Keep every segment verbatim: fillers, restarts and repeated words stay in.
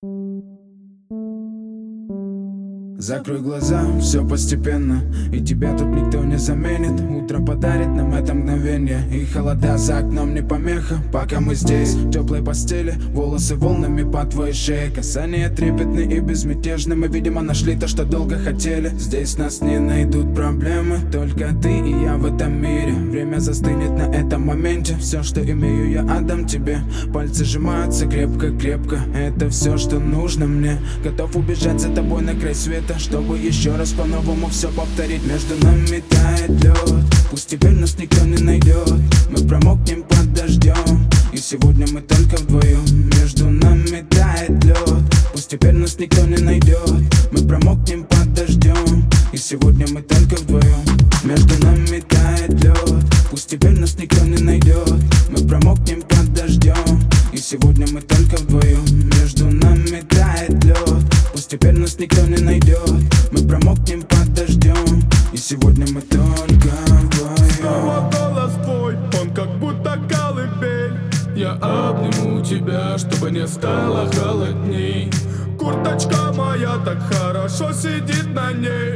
Закрой глаза, все постепенно, и тебя тут никто не заменит. Утро подарит нам это мгновение, и холода за окном не помеха. Пока мы здесь, в теплой постели, волосы волнами по твоей шее. Касания трепетны и безмятежны, мы, видимо, нашли то, что долго хотели. Здесь нас не найдут проблемы, только ты и я в этом мире. Время застынет на этом моменте, все, что имею, я отдам тебе. Пальцы сжимаются крепко-крепко, это все, что нужно мне. Готов убежать за тобой на край света, чтобы еще раз по-новому все повторить. Между нами тает лед, пусть теперь нас никто не найдет. Мы промокнем под дождем, и сегодня мы только вдвоем. Между нами тает лед, пусть теперь нас никто не найдет. Мы промокнем под дождем, и сегодня мы только вдвоем. Между нами тает лед, пусть теперь нас никто не найдет. Мы промокнем под дождем, и сегодня мы только вдвоем. Между нами тает лед, пусть теперь нас никто не найдет. Мы промокнем под дождем, и сегодня мы только вдвоем. Снова голос твой, он как будто колыбель. Я обниму тебя, чтобы не стало холодней. Курточка моя так хорошо сидит на ней.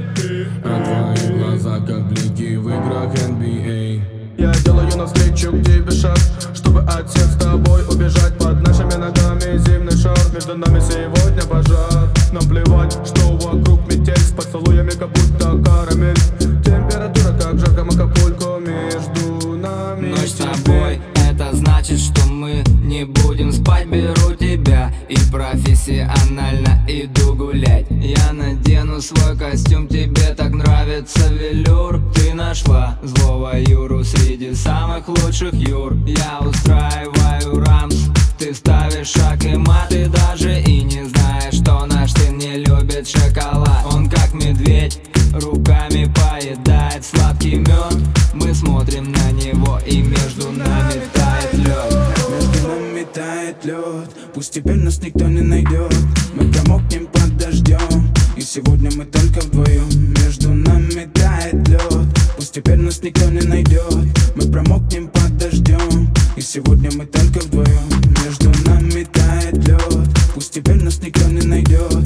А твои глаза как блики в играх эн би эй. Я делаю навстречу к тебе шаг, чтобы от всех с тобой убежать. Под нашими ногами зимний шар, между нами сегодня пожар. Нам плевать, что вокруг метель, с поцелуями как будто карамель. Температура как в жарком Акапулько, между нами. Ночь с тобой, это значит, что мы не будем спать. Беру тебя и профессионально иду гулять. Я надену свой костюм, тебе так нравится велюр. Ты нашла злого Юру среди самых лучших Юр. Я устраиваю рамс, ты ставишь шаг и мат. Ты даже и не знаешь, что наш сын не любит шоколад. Он как медведь, руками поедает сладкий мед. Мы смотрим на него, и между нами тает лед. Между нами тает лед, пусть теперь нас никто не найдет. Мы промокнем под дождем, и сегодня мы только вдвоем. Между нами тает лед, пусть теперь нас никто не найдет. Мы промокнем под дождем, и сегодня мы только вдвоем. Между нами тает лед, пусть теперь нас никто не найдет.